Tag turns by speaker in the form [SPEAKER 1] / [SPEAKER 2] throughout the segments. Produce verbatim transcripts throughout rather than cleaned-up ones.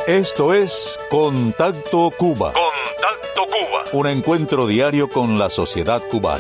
[SPEAKER 1] Esto es Contacto Cuba.
[SPEAKER 2] Contacto Cuba.
[SPEAKER 1] Un encuentro diario con la sociedad cubana.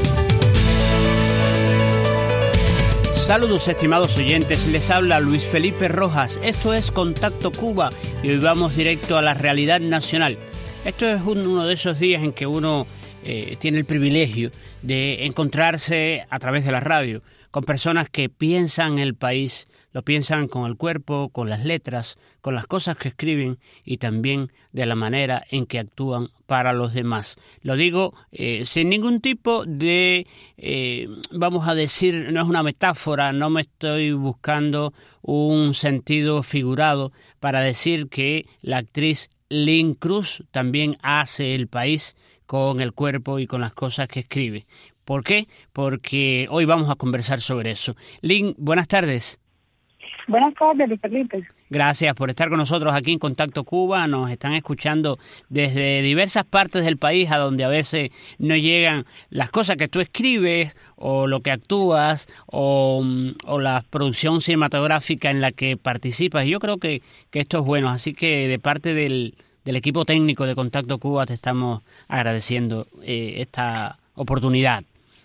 [SPEAKER 3] Saludos, estimados oyentes, les habla Luis Felipe Rojas. Esto es Contacto Cuba y hoy vamos directo a la realidad nacional. Esto es uno de esos días en que uno eh, tiene el privilegio de encontrarse a través de la radio con personas que piensan el país, lo piensan con el cuerpo, con las letras, con las cosas que escriben y también de la manera en que actúan para los demás. Lo digo eh, sin ningún tipo de, eh, vamos a decir, no es una metáfora, no me estoy buscando un sentido figurado para decir que la actriz Lynn Cruz también hace el país con el cuerpo y con las cosas que escribe. ¿Por qué? Porque hoy vamos a conversar sobre eso. Lynn, buenas tardes.
[SPEAKER 4] Buenas tardes, Luis Felipe.
[SPEAKER 3] Gracias por estar con nosotros aquí en Contacto Cuba. Nos están escuchando desde diversas partes del país a donde a veces no llegan las cosas que tú escribes o lo que actúas o, o la producción cinematográfica en la que participas. Yo creo que, que esto es bueno, así que de parte del, del equipo técnico de Contacto Cuba te estamos agradeciendo eh, esta oportunidad.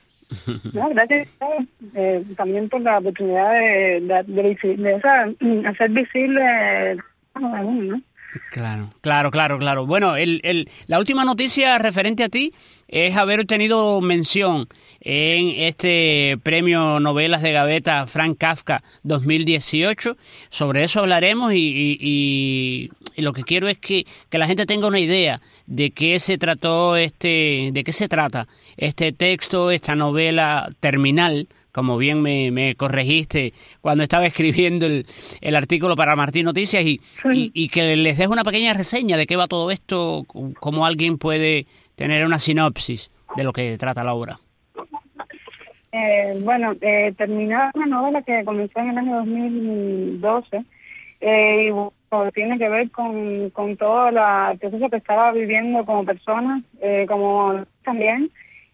[SPEAKER 4] No, gracias eh, también por la oportunidad de, de, de, de, de esa, hacer visible ¿no?
[SPEAKER 3] Claro, claro, claro, claro. Bueno, el, el, la última noticia referente a ti es haber tenido mención en este premio Novelas de Gaveta Franz Kafka dos mil dieciocho. Sobre eso hablaremos y, y, y, y lo que quiero es que, que la gente tenga una idea de qué se trató este, de qué se trata este texto, esta novela terminal, como bien me, me corregiste cuando estaba escribiendo el, el artículo para Martín Noticias, y, y, y que les dejo una pequeña reseña de qué va todo esto, cómo alguien puede tener una sinopsis de lo que trata la obra.
[SPEAKER 4] Eh, bueno, eh, terminó una novela que comenzó en el año dos mil doce eh, y bueno, tiene que ver con, con todo la, el proceso que estaba viviendo como persona, eh, como también.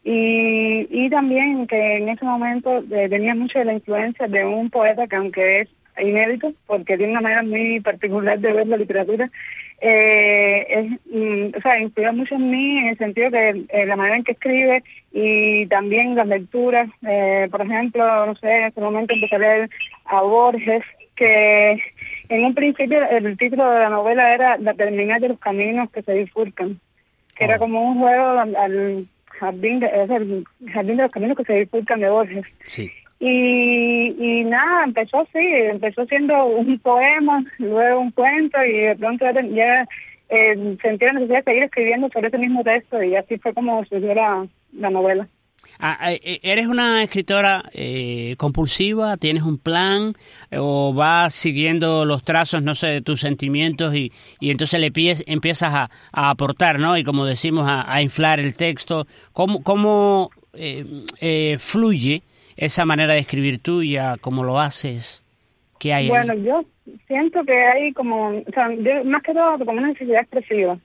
[SPEAKER 4] Y, y también que en ese momento eh, tenía mucho de la influencia de un poeta que, aunque es inédito, porque tiene una manera muy particular de ver la literatura, eh, es, mm, o sea, influyó mucho en mí en el sentido que eh, la manera en que escribe y también las lecturas, eh, por ejemplo, no sé, en ese momento empecé a leer a Borges, que en un principio el título de la novela era La terminal de los caminos que se bifurcan, que oh. era como un juego al, al Jardín de, es el Jardín de los Caminos que se bifurcan de Borges.
[SPEAKER 3] Sí.
[SPEAKER 4] Y, y nada, empezó así, empezó siendo un poema, luego un cuento y de pronto ya, ya eh, sentí la necesidad de seguir escribiendo sobre ese mismo texto y así fue como surgió la, la novela.
[SPEAKER 3] Ah, ¿eres una escritora eh, compulsiva? ¿Tienes un plan? ¿O vas siguiendo los trazos, no sé, de tus sentimientos y, y entonces le pies, empiezas a, a aportar, ¿no? Y como decimos, a, a inflar el texto. ¿Cómo, cómo eh, eh, fluye esa manera de escribir tuya? ¿Cómo lo haces? ¿Qué hay
[SPEAKER 4] Bueno,
[SPEAKER 3] ahí?
[SPEAKER 4] yo siento que hay como, o sea, yo, más que todo como una necesidad expresiva.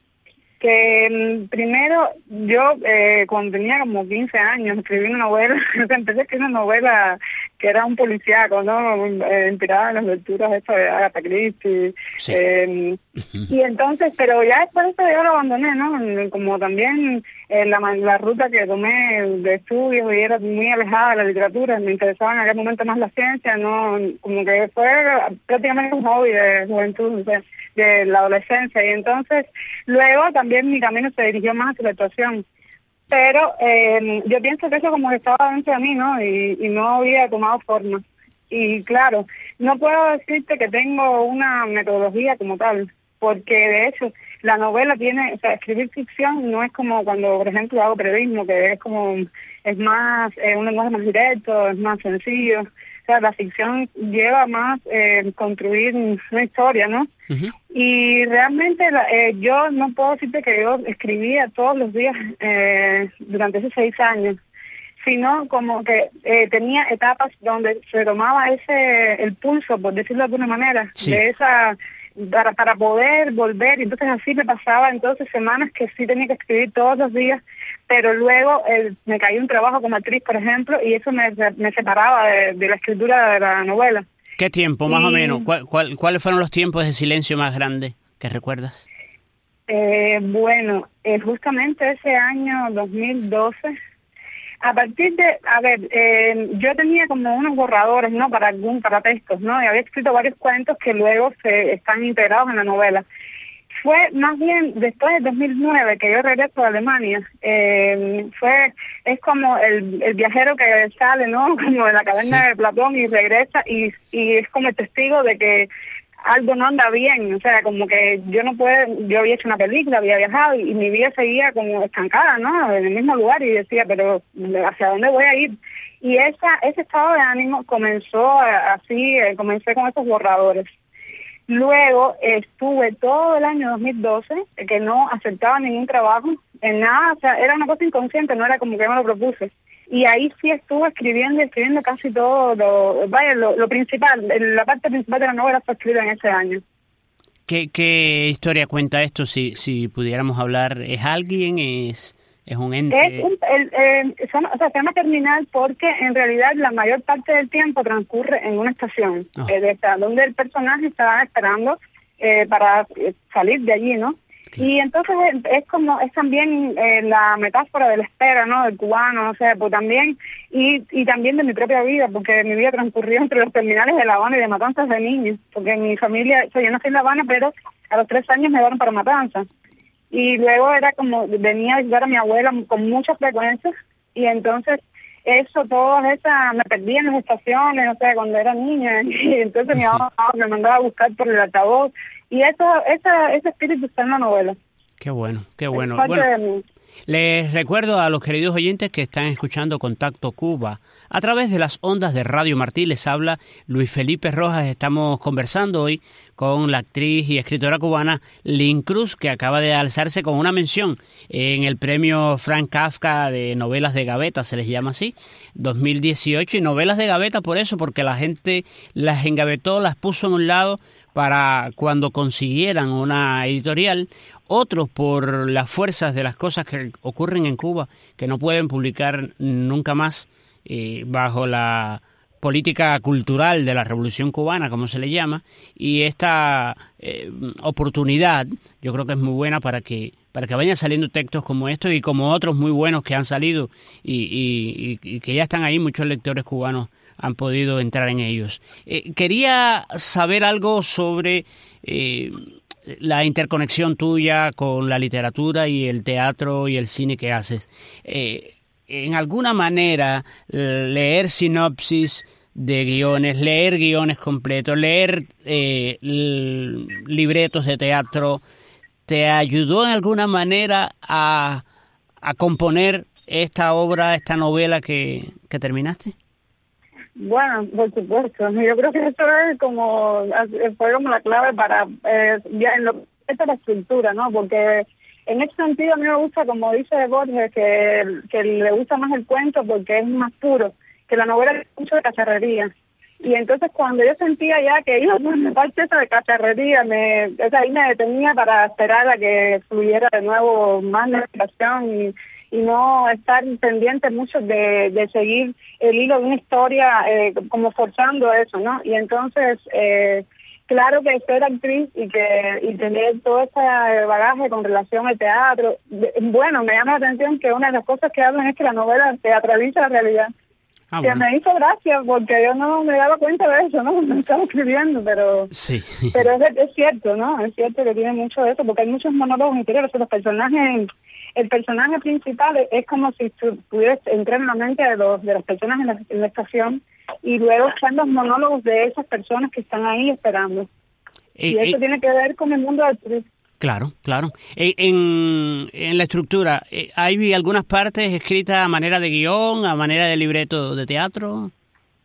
[SPEAKER 4] Que primero yo eh, cuando tenía como quince años escribí una novela, empecé a escribir una novela que era un policíaco, ¿no? Eh, inspirada en las lecturas estas de Agatha Christie.
[SPEAKER 3] Sí.
[SPEAKER 4] Eh, y entonces, pero ya después de eso yo lo abandoné, ¿no? Como también eh, la, la ruta que tomé de estudios y era muy alejada de la literatura, me interesaba en aquel momento más la ciencia, ¿no? Como que fue prácticamente un hobby de juventud, o sea, de la adolescencia, y entonces luego también mi camino se dirigió más hacia la actuación, pero eh, yo pienso que eso como que estaba dentro de mí, ¿no? Y, y no había tomado forma, y claro, no puedo decirte que tengo una metodología como tal, porque de hecho la novela tiene, o sea, escribir ficción no es como cuando, por ejemplo, hago periodismo, que es como, es más, eh, un lenguaje más directo, es más sencillo. O sea, la ficción lleva más eh, construir una historia, ¿no? Uh-huh. Y realmente la, eh, yo no puedo decirte que yo escribía todos los días eh, durante esos seis años, sino como que eh, tenía etapas donde se tomaba ese el pulso, por decirlo de alguna manera, sí. de esa para para poder volver, y entonces así me pasaba entonces semanas que sí tenía que escribir todos los días, pero luego eh, me cayó un trabajo como actriz, por ejemplo, y eso me, me separaba de, de la escritura de la novela.
[SPEAKER 3] ¿Qué tiempo, más y... o menos? ¿Cuál, cuál, ¿Cuáles fueron los tiempos de silencio más grandes que recuerdas?
[SPEAKER 4] Eh, bueno, eh, justamente ese año dos mil doce, a partir de, a ver, eh, yo tenía como unos borradores, ¿no? Para algún, para textos, ¿no? Y había escrito varios cuentos que luego se están integrados en la novela. Fue más bien después del dos mil nueve que yo regreso a Alemania. Eh, fue, es como el, el viajero que sale, ¿no? Como de la caverna sí. de Platón y regresa y, y es como el testigo de que algo no anda bien, o sea, como que yo no puedo, yo había hecho una película, había viajado y, y mi vida seguía como estancada, ¿no? En el mismo lugar y decía, pero ¿hacia dónde voy a ir? Y esa ese estado de ánimo comenzó así, eh, comencé con esos borradores. Luego estuve todo el año dos mil doce que no aceptaba ningún trabajo, en nada, o sea, era una cosa inconsciente, no era como que me lo propuse. Y ahí sí estuve escribiendo y escribiendo casi todo, lo, vaya, lo, lo principal, la parte principal de la novela fue escrita en ese año.
[SPEAKER 3] ¿Qué, qué historia cuenta esto? Si si pudiéramos hablar, ¿es alguien? ¿Es, es un ente?
[SPEAKER 4] Es un, el, eh, son, o sea, se llama Terminal porque en realidad la mayor parte del tiempo transcurre en una estación, oh. eh, de esta, donde el personaje está esperando eh, para salir de allí, ¿no? Y entonces es como, es también eh, la metáfora de la espera, ¿no? Del cubano, o sea, pues también, y y también de mi propia vida, porque mi vida transcurrió entre los terminales de La Habana y de Matanzas de niños, porque mi familia, o sea, yo nací en La Habana, pero a los tres años me llevaron para Matanzas. Y luego era como, venía a visitar a mi abuela con mucha frecuencia, y entonces eso, todas esas, me perdí en las estaciones, o sea, cuando era niña, y entonces mi mamá me mandaba a buscar por el altavoz, y eso, esa, ese espíritu está en la novela.
[SPEAKER 3] Qué bueno, qué bueno. Bueno, les recuerdo a los queridos oyentes que están escuchando Contacto Cuba. A través de las ondas de Radio Martí les habla Luis Felipe Rojas. Estamos conversando hoy con la actriz y escritora cubana Lynn Cruz, que acaba de alzarse con una mención en el premio Franz Kafka de novelas de gaveta, se les llama así, dos mil dieciocho. Y novelas de gaveta por eso, porque la gente las engavetó, las puso en un lado para cuando consiguieran una editorial, otros por las fuerzas de las cosas que ocurren en Cuba, que no pueden publicar nunca más eh, bajo la política cultural de la Revolución Cubana, como se le llama, y esta eh, oportunidad yo creo que es muy buena para que para que vayan saliendo textos como estos y como otros muy buenos que han salido y, y, y que ya están ahí, muchos lectores cubanos han podido entrar en ellos. Eh, quería saber algo sobre eh, la interconexión tuya con la literatura y el teatro y el cine que haces. Eh, en alguna manera, leer sinopsis de guiones, leer guiones completos, leer eh, libretos de teatro, ¿te ayudó en alguna manera a, a componer esta obra, esta novela que, que terminaste?
[SPEAKER 4] Bueno, por supuesto. Yo creo que eso es como, fue como la clave para, eh, ya en lo que es la estructura, ¿no? Porque en ese sentido a mí me gusta, como dice Borges, que, que le gusta más el cuento porque es más puro, que la novela es mucho de cacharrería. Y entonces cuando yo sentía ya que iba por la parte esa de cacharrería, me, o sea, ahí me detenía para esperar a que fluyera de nuevo más la expresión y y no estar pendiente mucho de, de seguir el hilo de una historia eh, como forzando eso, ¿no? Y entonces, eh, claro que ser actriz y que y tener todo ese bagaje con relación al teatro, de, bueno, me llama la atención que una de las cosas que hablan es que la novela teatraliza la realidad. Ah, que bueno. Me hizo gracia porque yo no me daba cuenta de eso, ¿no? Me estaba escribiendo, pero
[SPEAKER 3] sí.
[SPEAKER 4] pero es, es cierto, ¿no? Es cierto que tiene mucho de eso, porque hay muchos monólogos interiores, los personajes, el personaje principal es como si tú pudieras entrar en la mente de los de las personas en la, en la estación y luego están los monólogos de esas personas que están ahí esperando. Eh, y eso eh, tiene que ver con el mundo del turismo.
[SPEAKER 3] Claro, claro. En, en la estructura, ¿hay algunas partes escritas a manera de guión, a manera de libreto de teatro?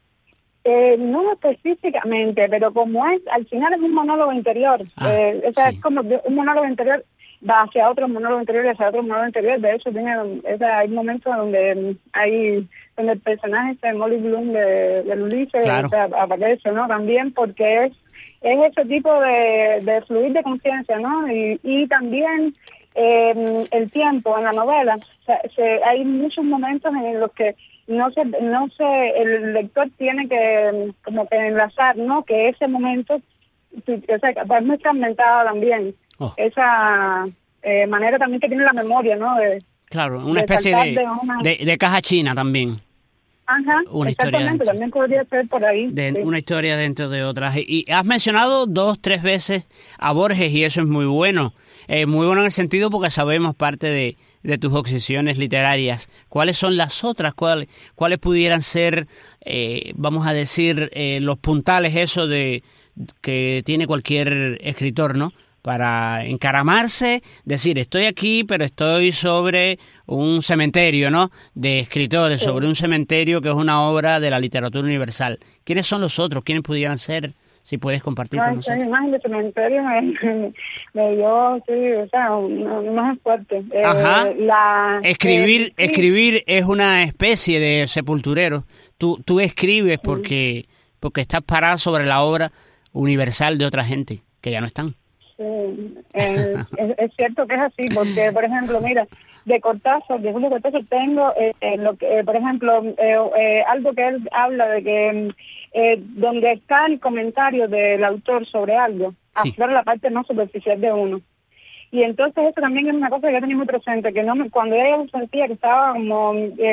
[SPEAKER 4] Eh, no específicamente, pero como es, al final es un monólogo interior. Ah, eh, o sea, sí. Es como un monólogo interior va hacia otro monólogo interior y hacia otro monólogo interior. De hecho, tiene, o sea, hay momentos donde hay donde el personaje de Molly Bloom de, de Ulises claro. O sea, aparece, ¿no? También porque es es ese tipo de, de fluir de conciencia, ¿no? Y, y también eh, el tiempo en la novela. O sea, se, hay muchos momentos en los que no se, no se, el lector tiene que como que enlazar, ¿no? Que ese momento, o sea, es muy fragmentado también. oh. esa eh, manera también que tiene la memoria, ¿no? De,
[SPEAKER 3] claro, una de especie de, de, una... de, de caja china también.
[SPEAKER 4] Ajá,
[SPEAKER 3] una
[SPEAKER 4] exactamente,
[SPEAKER 3] historia
[SPEAKER 4] también podría ser por ahí.
[SPEAKER 3] De,
[SPEAKER 4] sí.
[SPEAKER 3] Una historia dentro de otras. Y, y has mencionado dos, tres veces a Borges y eso es muy bueno. Eh, muy bueno en el sentido porque sabemos parte de, de tus obsesiones literarias. ¿Cuáles son las otras? ¿Cuáles, cuáles pudieran ser, eh, vamos a decir, eh, los puntales eso de que tiene cualquier escritor, ¿no? Para encaramarse, decir, estoy aquí, pero estoy sobre un cementerio, ¿no? De escritores, sí. sobre un cementerio que es una obra de la literatura universal. ¿Quiénes son los otros? ¿Quiénes pudieran ser? Si puedes compartir
[SPEAKER 4] Ay,
[SPEAKER 3] con nosotros.
[SPEAKER 4] La imagen de cementerio me, me dio, sí, o sea, una imagen fuerte. Eh,
[SPEAKER 3] Ajá.
[SPEAKER 4] La,
[SPEAKER 3] escribir,
[SPEAKER 4] eh, sí.
[SPEAKER 3] escribir es una especie de sepulturero. Tú, tú escribes porque, sí. porque estás parado sobre la obra universal de otra gente que ya no están.
[SPEAKER 4] Sí, eh, es, es cierto que es así, porque, por ejemplo, mira, de Cortázar, de Julio Cortázar tengo, eh, eh, lo que, eh, por ejemplo, eh, eh, algo que él habla de que eh, donde está el comentario del autor sobre algo,
[SPEAKER 3] sí.
[SPEAKER 4] aflora la parte no superficial de uno. Y entonces eso también es una cosa que yo tenía muy presente, que no me, cuando ella sentía que estaba como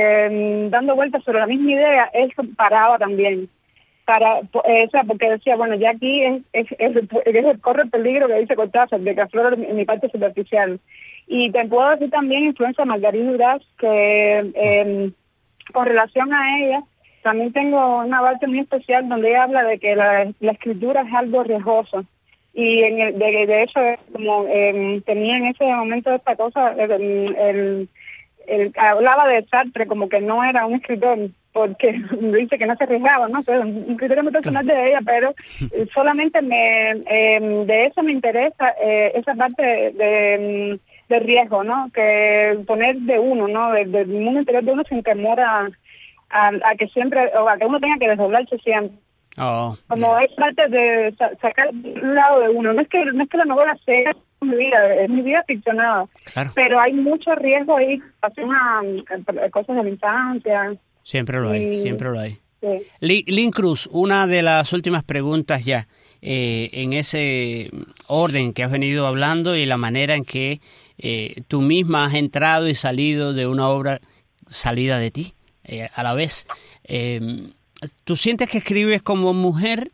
[SPEAKER 4] eh, dando vueltas sobre la misma idea, él paraba también. Para, eh, o sea, porque decía, bueno, ya aquí es, es, es, es corre el peligro que dice Cortázar, de que aflora mi, mi parte superficial. Y te puedo decir también influencia de Marguerite Duras, que eh, con relación a ella, también tengo una parte muy especial donde ella habla de que la, la escritura es algo riesgoso. Y en el, de, de hecho, como eh, tenía en ese momento esta cosa, el, el, el, hablaba de Sartre como que no era un escritor, porque dice que no se arriesgaba, ¿no? Pero un criterio muy personal de ella, pero solamente me eh, de eso me interesa eh, esa parte de, de, de riesgo, ¿no? Que poner de uno, ¿no? Del de, de mundo interior de uno sin temor a, a, a que siempre, o a que uno tenga que desdoblarse siempre.
[SPEAKER 3] Oh,
[SPEAKER 4] como
[SPEAKER 3] yeah.
[SPEAKER 4] es parte de sa- sacar un lado de uno. No es que no es que la novela sea mi vida, es mi vida ficcionada,
[SPEAKER 3] claro.
[SPEAKER 4] pero hay mucho riesgo ahí, hacer una cosas de la infancia.
[SPEAKER 3] Siempre lo hay,
[SPEAKER 4] y,
[SPEAKER 3] siempre lo hay.
[SPEAKER 4] Sí.
[SPEAKER 3] Lynn Cruz, una de las últimas preguntas ya, eh, en ese orden que has venido hablando y la manera en que eh, tú misma has entrado y salido de una obra salida de ti, eh, a la vez. Eh, ¿Tú sientes que escribes como mujer?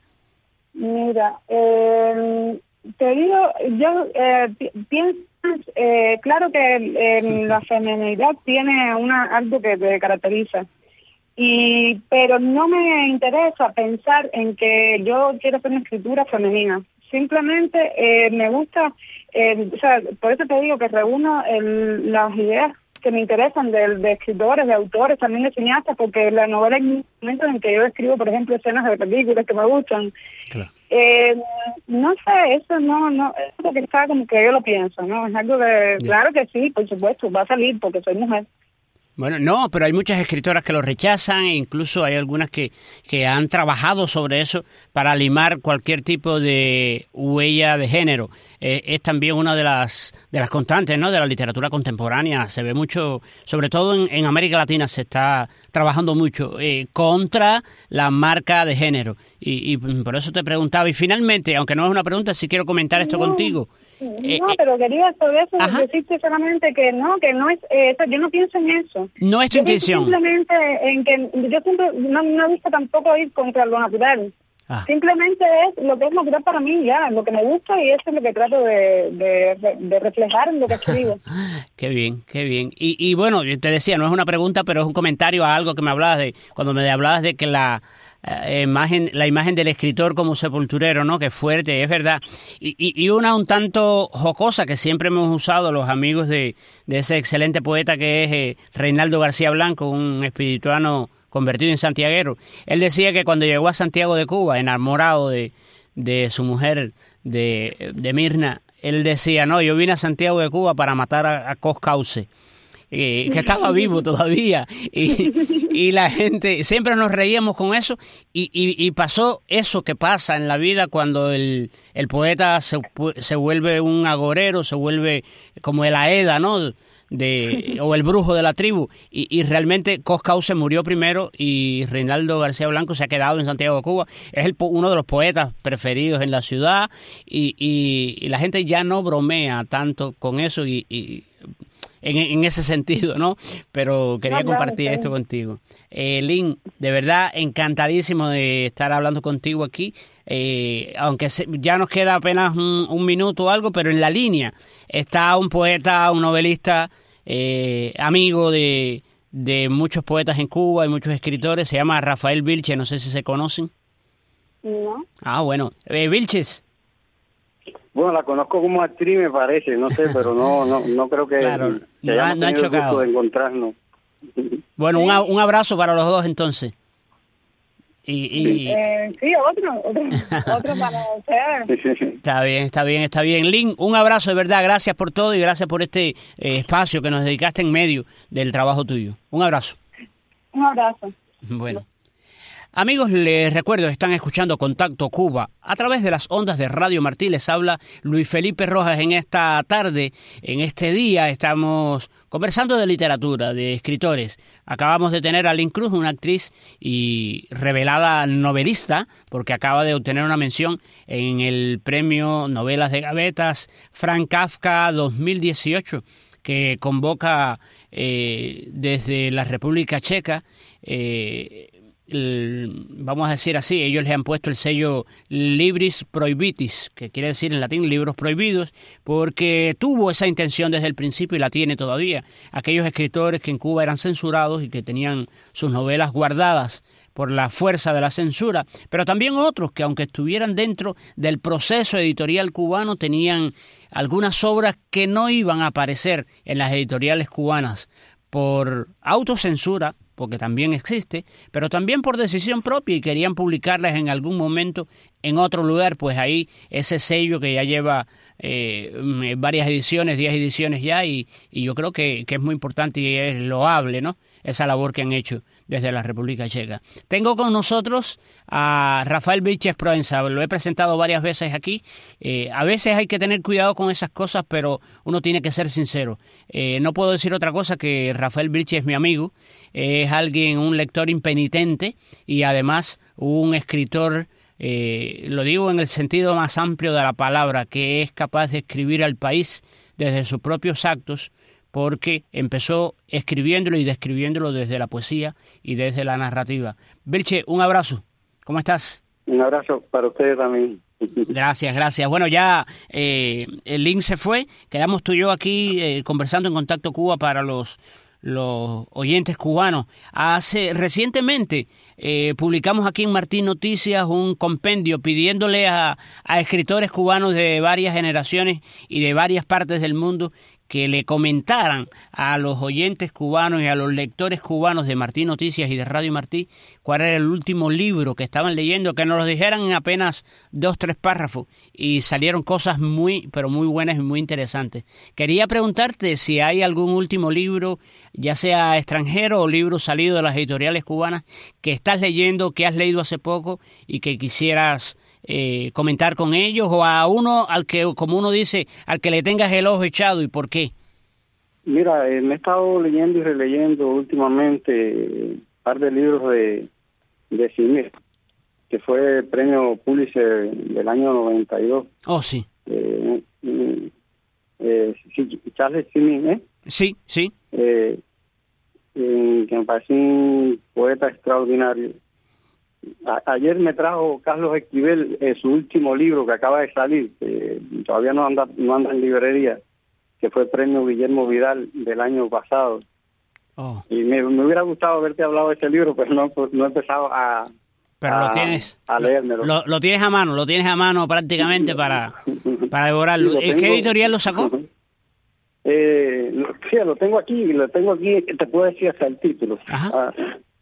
[SPEAKER 4] Mira, eh, te digo, yo eh, pi- pienso, eh, claro que eh, la feminidad tiene una algo que te caracteriza. Y pero no me interesa pensar en que yo quiero hacer una escritura femenina. Simplemente eh, me gusta, eh, o sea, por eso te digo que reúno el, las ideas que me interesan de, de escritores, de autores, también de cineastas, porque la novela es un momento en que yo escribo, por ejemplo, escenas de películas que me gustan.
[SPEAKER 3] Claro.
[SPEAKER 4] Eh, no sé, eso no, no, es algo que está como que yo lo pienso, ¿no? Es algo que, yeah. Claro que sí, por supuesto, va a salir porque soy mujer.
[SPEAKER 3] Bueno, no, pero hay muchas escritoras que lo rechazan e incluso hay algunas que, que han trabajado sobre eso para limar cualquier tipo de huella de género. Eh, es también una de las de las constantes, ¿no?, de la literatura contemporánea. Se ve mucho, sobre todo en, en América Latina se está trabajando mucho eh, contra la marca de género. Y, y por eso te preguntaba. Y finalmente, aunque no es una pregunta, sí quiero comentar esto no. contigo.
[SPEAKER 4] No, eh, pero quería sobre eso ajá. decirte solamente que no, que no es, eh, yo no pienso en eso.
[SPEAKER 3] No es tu
[SPEAKER 4] yo
[SPEAKER 3] intención.
[SPEAKER 4] Simplemente en que yo siempre no, no he visto tampoco ir contra lo natural. Ah. Simplemente es lo que es natural para mí, ya, lo que me gusta y eso es lo que trato de, de, de reflejar en lo que escribo.
[SPEAKER 3] Qué bien, qué bien. Y, y bueno, yo te decía, no es una pregunta, pero es un comentario a algo que me hablabas de, cuando me hablabas de que la eh, imagen, la imagen del escritor como sepulturero, ¿no? Que es fuerte, es verdad. Y, y, y una un tanto jocosa que siempre hemos usado los amigos de, de ese excelente poeta que es eh, Reinaldo García Blanco, un espirituano convertido en santiaguero. Él decía que cuando llegó a Santiago de Cuba, enamorado de, de su mujer, de, de Mirna, él decía, no, yo vine a Santiago de Cuba para matar a, a Coscauce, eh, que estaba vivo todavía. Y, y la gente, siempre nos reíamos con eso, y, y, y pasó eso que pasa en la vida cuando el, el poeta se, se vuelve un agorero, se vuelve como el Aeda, ¿no?, de o el brujo de la tribu, y, y realmente Coscau se murió primero y Reinaldo García Blanco se ha quedado en Santiago de Cuba. Es el, uno de los poetas preferidos en la ciudad, y, y, y la gente ya no bromea tanto con eso y, y en, en ese sentido, ¿no? Pero quería no, compartir claro, esto sí. contigo. Eh, Lynn, de verdad encantadísimo de estar hablando contigo aquí, eh, aunque se, ya nos queda apenas un, un minuto o algo, pero en la línea está un poeta, un novelista, eh, amigo de, de muchos poetas en Cuba y muchos escritores, se llama Rafael Vilches, no sé si se conocen.
[SPEAKER 4] No.
[SPEAKER 3] Ah, bueno. Eh, Vilches.
[SPEAKER 2] Bueno, la conozco como actriz, me parece, no sé, pero no no no creo que,
[SPEAKER 3] claro,
[SPEAKER 2] que hayamos
[SPEAKER 3] no ha, no
[SPEAKER 2] tenido
[SPEAKER 3] ha
[SPEAKER 2] el gusto de encontrarnos.
[SPEAKER 3] Bueno, un, un abrazo para los dos entonces. Y, y...
[SPEAKER 4] Eh, sí, otro, otro, otro para ustedes.
[SPEAKER 3] Está bien, está bien, está bien. Lynn, un abrazo de verdad, gracias por todo y gracias por este eh, espacio que nos dedicaste en medio del trabajo tuyo. Un abrazo.
[SPEAKER 4] Un abrazo.
[SPEAKER 3] Bueno. Amigos, les recuerdo, están escuchando Contacto Cuba. A través de las ondas de Radio Martí les habla Luis Felipe Rojas. En esta tarde, en este día, estamos conversando de literatura, de escritores. Acabamos de tener a Lynn Cruz, una actriz y revelada novelista, porque acaba de obtener una mención en el premio Novelas de Gavetas Franz Kafka dos mil dieciocho, que convoca eh, desde la República Checa. Eh, El, vamos a decir así, ellos les han puesto el sello Libris Prohibitis, que quiere decir en latín libros prohibidos, porque tuvo esa intención desde el principio y la tiene todavía. Aquellos escritores que en Cuba eran censurados y que tenían sus novelas guardadas por la fuerza de la censura, pero también otros que aunque estuvieran dentro del proceso editorial cubano tenían algunas obras que no iban a aparecer en las editoriales cubanas por autocensura, porque también existe, pero también por decisión propia y querían publicarlas en algún momento en otro lugar, pues ahí ese sello que ya lleva eh, varias ediciones, diez ediciones ya, y, y yo creo que, que es muy importante y es loable, ¿no?, esa labor que han hecho desde la República Checa. Tengo con nosotros a Rafael Vilches Proenza, lo he presentado varias veces aquí. Eh, a veces hay que tener cuidado con esas cosas, pero uno tiene que ser sincero. Eh, no puedo decir otra cosa que Rafael Vilches es mi amigo, eh, es alguien, un lector impenitente y además un escritor, eh, lo digo en el sentido más amplio de la palabra, que es capaz de escribir al país desde sus propios actos, porque empezó escribiéndolo y describiéndolo desde la poesía y desde la narrativa. Vilches, un abrazo. ¿Cómo estás?
[SPEAKER 2] Un abrazo para ustedes también.
[SPEAKER 3] Gracias, gracias. Bueno, ya eh, el link se fue. Quedamos tú y yo aquí eh, conversando en Contacto Cuba para los, los oyentes cubanos. Hace recientemente eh, publicamos aquí en Martí Noticias un compendio pidiéndole a, a escritores cubanos de varias generaciones y de varias partes del mundo que le comentaran a los oyentes cubanos y a los lectores cubanos de Martí Noticias y de Radio Martí cuál era el último libro que estaban leyendo, que nos lo dijeran en apenas dos, tres párrafos, y salieron cosas muy, pero muy buenas y muy interesantes. Quería preguntarte si hay algún último libro, ya sea extranjero o libro salido de las editoriales cubanas, que estás leyendo, que has leído hace poco y que quisieras Eh, comentar con ellos, o a uno al que, como uno dice, al que le tengas el ojo echado, y por qué.
[SPEAKER 2] Mira, eh, me he estado leyendo y releyendo últimamente un par de libros de de cine, que fue premio Pulitzer del año noventa y dos.
[SPEAKER 3] Oh, sí.
[SPEAKER 2] Eh, eh, eh, Charles Simin, ¿eh?
[SPEAKER 3] Sí, sí.
[SPEAKER 2] Eh, eh, que me parece un poeta extraordinario. A, ayer me trajo Carlos Esquivel eh, su último libro que acaba de salir, que todavía no anda no anda en librería, que fue el premio Guillermo Vidal del año pasado. Oh. Y me, me hubiera gustado haberte hablado de ese libro, pero no, no he empezado a,
[SPEAKER 3] pero
[SPEAKER 2] a,
[SPEAKER 3] lo tienes,
[SPEAKER 2] a leérmelo.
[SPEAKER 3] Lo, lo tienes a mano, lo tienes a mano prácticamente para, para devorarlo. ¿En qué editorial lo sacó?
[SPEAKER 2] Eh, lo, sí, lo tengo aquí, lo tengo aquí, te puedo decir hasta el título.
[SPEAKER 3] Ajá.
[SPEAKER 2] Ah,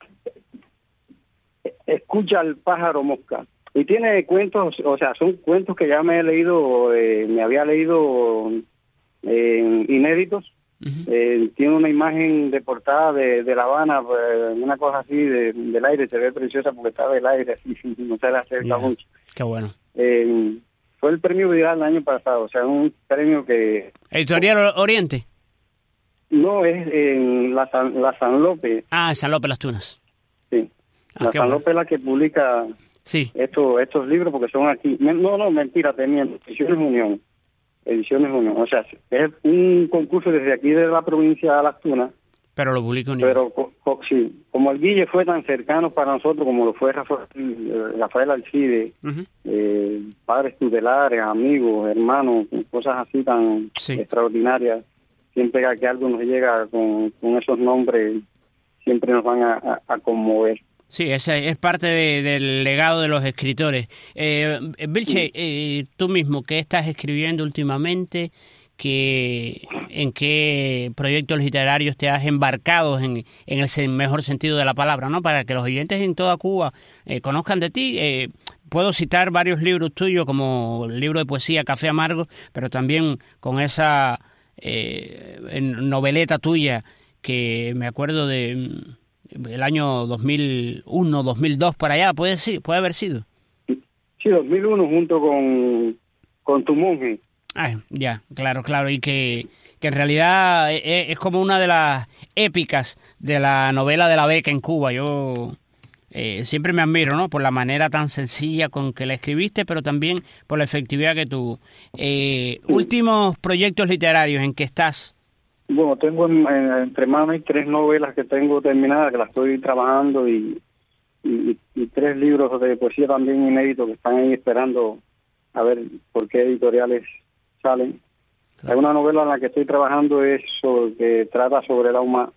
[SPEAKER 2] Escucha al pájaro mosca. Y tiene cuentos, o sea, son cuentos que ya me he leído, eh, me había leído eh, inéditos. Uh-huh. Eh, tiene una imagen de portada de, de La Habana, pues, una cosa así de, del aire, se ve preciosa porque está del aire, así, no se le acerca yeah. mucho.
[SPEAKER 3] Qué bueno.
[SPEAKER 2] Eh, fue el premio Vidal el año pasado, o sea, un premio que...
[SPEAKER 3] ¿Editorial Oriente?
[SPEAKER 2] No, es en la San, la San López.
[SPEAKER 3] Ah, en San López Las Tunas.
[SPEAKER 2] Sí.
[SPEAKER 3] Ah,
[SPEAKER 2] la
[SPEAKER 3] qué
[SPEAKER 2] San
[SPEAKER 3] bueno.
[SPEAKER 2] López es la que publica
[SPEAKER 3] Sí.
[SPEAKER 2] estos estos libros porque son aquí. No, no, mentira, tenían Ediciones Unión. Ediciones Unión. O sea, es un concurso desde aquí de la provincia de Las Tunas.
[SPEAKER 3] Pero lo publico en
[SPEAKER 2] Pero co, co, sí, como el Guille fue tan cercano para nosotros como lo fue Rafael, Rafael Alcide,
[SPEAKER 3] uh-huh.
[SPEAKER 2] eh, padres tutelares, amigos, hermanos, cosas así tan
[SPEAKER 3] sí.
[SPEAKER 2] extraordinarias. Siempre que algo nos llega con, con esos nombres, siempre nos van a, a, a conmover.
[SPEAKER 3] Sí, ese es parte de, del legado de los escritores. Eh, Vilche, eh, tú mismo, ¿qué estás escribiendo últimamente? ¿Qué, ¿En qué proyectos literarios te has embarcado en, en el mejor sentido de la palabra, ¿no? Para que los oyentes en toda Cuba eh, conozcan de ti. Eh, puedo citar varios libros tuyos, como el libro de poesía Café Amargo, pero también con esa eh, noveleta tuya que me acuerdo de el año dos mil uno, dos mil dos, por allá, puede, puede haber sido.
[SPEAKER 2] Sí, dos mil uno junto con, con Tu Monje.
[SPEAKER 3] Ah, ya, claro, claro, y que, que en realidad es, es como una de las épicas de la novela de la beca en Cuba. Yo eh, siempre me admiro, ¿no? Por la manera tan sencilla con que la escribiste, pero también por la efectividad que tuvo. Eh, sí. Últimos proyectos literarios en que estás.
[SPEAKER 2] Bueno, tengo en, en, entre manos hay tres novelas que tengo terminadas, que las estoy trabajando, y, y, y tres libros de poesía también inéditos que están ahí esperando a ver por qué editoriales salen. Claro. Hay una novela en la que estoy trabajando es sobre, que trata sobre el Ahumada,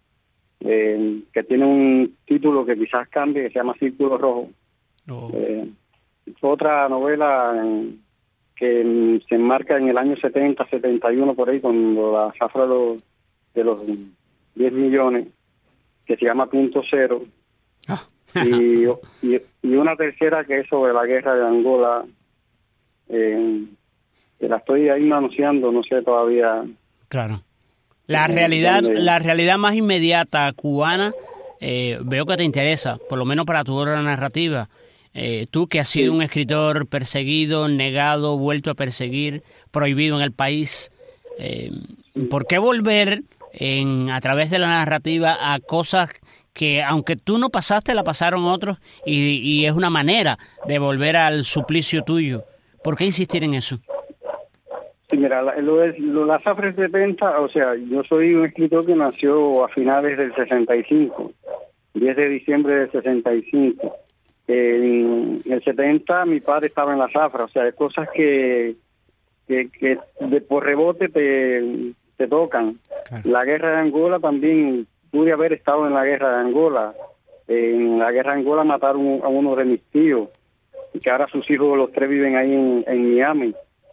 [SPEAKER 2] eh, que tiene un título que quizás cambie, que se llama Círculo Rojo. Oh. Eh, otra novela en, que se enmarca en el año setenta, setenta y uno por ahí, cuando la zafra de los, de los diez millones, que se llama Punto Cero. Oh. y, y, y una tercera que es sobre la guerra de Angola, eh, que la estoy ahí anunciando, no sé todavía.
[SPEAKER 3] Claro. La realidad, donde... la realidad más inmediata cubana, eh, veo que te interesa, por lo menos para tu obra narrativa. Eh, tú que has sido sí. un escritor perseguido, negado, vuelto a perseguir, prohibido en el país, eh, ¿por qué volver en, a través de la narrativa a cosas que, aunque tú no pasaste, la pasaron otros, y, y es una manera de volver al suplicio tuyo? ¿Por qué insistir en eso?
[SPEAKER 2] Sí, mira, lo de lo, la zafra setenta, o sea, yo soy un escritor que nació a finales del sesenta y cinco, diez de diciembre del sesenta y cinco. En el setenta mi padre estaba en la zafra, o sea, hay cosas que, que, que de por rebote te, te tocan. Claro. La guerra de Angola también, pude haber estado en la guerra de Angola. En la guerra de Angola mataron a uno de mis tíos, y que ahora sus hijos, los tres, viven ahí en, en Miami.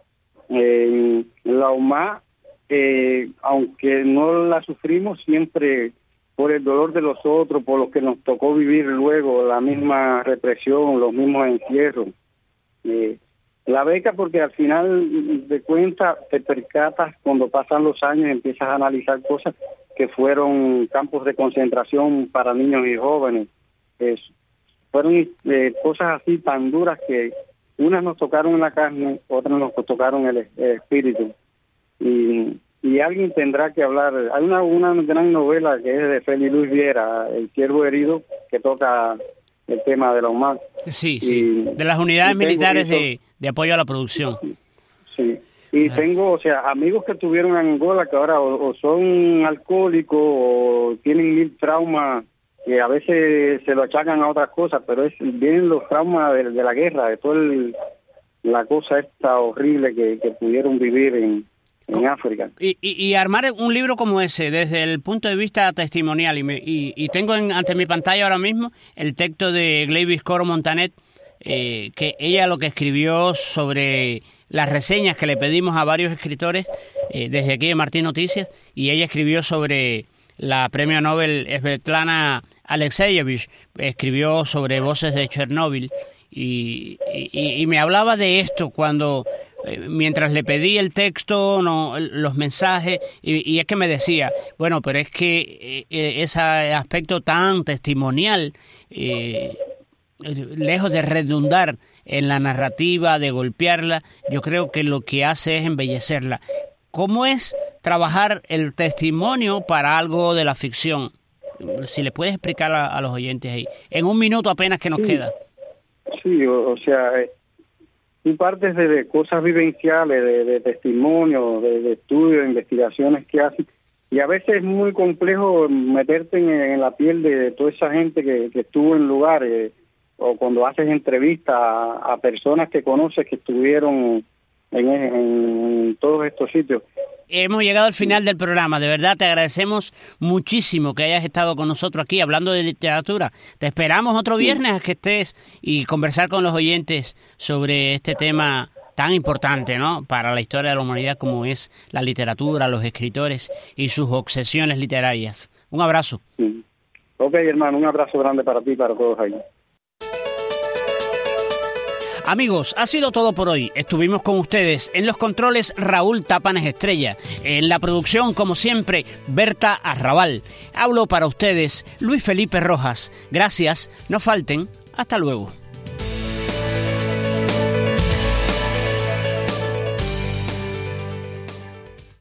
[SPEAKER 2] Eh, la Ahumada, eh, aunque no la sufrimos, siempre por el dolor de los otros, por lo que nos tocó vivir luego, la misma represión, los mismos encierros. Eh, la beca, porque al final de cuentas te percatas cuando pasan los años y empiezas a analizar cosas que fueron campos de concentración para niños y jóvenes. Eh, fueron eh, cosas así tan duras que unas nos tocaron en la carne, otras nos tocaron el, el espíritu. Y, y alguien tendrá que hablar. Hay una, una gran novela que es de Félix Luis Viera, El Ciervo Herido, que toca el tema de la Ahumada.
[SPEAKER 3] Sí, sí, y, de las unidades militares de, de apoyo a la producción.
[SPEAKER 2] Sí, y ah. tengo, o sea, amigos que estuvieron en Angola que ahora o, o son alcohólicos o tienen mil traumas, que a veces se lo achacan a otras cosas, pero es vienen los traumas de, de la guerra, de toda la cosa esta horrible que, que pudieron vivir en, en África.
[SPEAKER 3] Y, y, y armar un libro como ese, desde el punto de vista testimonial, y, me, y, y tengo en, ante mi pantalla ahora mismo el texto de Gleivis Coro Montanet, eh, que ella lo que escribió sobre las reseñas que le pedimos a varios escritores, eh, desde aquí de Martín Noticias, y ella escribió sobre la premio Nobel Svetlana Alexievich, escribió sobre Voces de Chernóbil, y, y, y me hablaba de esto cuando, eh, mientras le pedí el texto, no, los mensajes, y, y es que me decía, bueno, pero es que eh, ese aspecto tan testimonial, eh, lejos de redundar en la narrativa, de golpearla, yo creo que lo que hace es embellecerla. ¿Cómo es trabajar el testimonio para algo de la ficción. Si le puedes explicar a, a los oyentes ahí, en un minuto apenas que nos
[SPEAKER 2] sí.
[SPEAKER 3] queda.
[SPEAKER 2] Sí, o, o sea, eh, tú partes de, de cosas vivenciales, de, de testimonio, de, de estudios, de investigaciones que haces, y a veces es muy complejo meterte en, en la piel de toda esa gente que, que estuvo en lugares, o cuando haces entrevistas a, a personas que conoces que estuvieron en, en todos estos sitios.
[SPEAKER 3] Hemos llegado al final del programa. De verdad, te agradecemos muchísimo que hayas estado con nosotros aquí hablando de literatura. Te esperamos otro viernes a que estés y conversar con los oyentes sobre este tema tan importante, ¿no?, para la historia de la humanidad como es la literatura, los escritores y sus obsesiones literarias. Un abrazo.
[SPEAKER 2] Sí. Ok, hermano, un abrazo grande para ti y para todos ahí.
[SPEAKER 3] Amigos, ha sido todo por hoy. Estuvimos con ustedes en los controles Raúl Tapanes Estrella, en la producción, como siempre, Berta Arrabal. Hablo para ustedes Luis Felipe Rojas. Gracias, no falten. Hasta luego.